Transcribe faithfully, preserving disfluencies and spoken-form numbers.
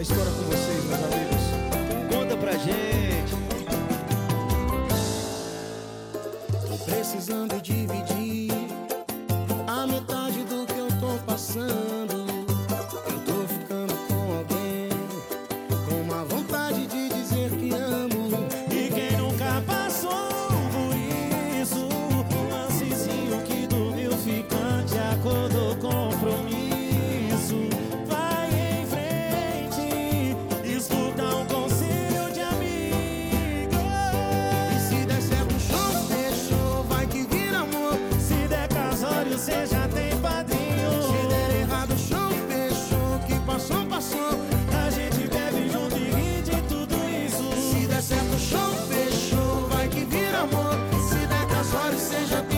história com vocês, meus amigos. Conta pra gente. Tô precisando dividir a metade do que eu tô passando. Eu tô ficando com alguém com uma vontade de dizer que amo. E quem nunca passou por isso, um lancezinho que dormiu ficante, acordou compromisso. Vai em frente, escuta um conselho de amigo. E se der certo, show, fechou, vai que vira amor. Se der casório, cê já tem padrinho. Se der errado, show, fechou, que passou, passou. A gente bebe junto e ri de tudo isso. Se der certo, show, fechou, vai que vira amor. Se der casório, seja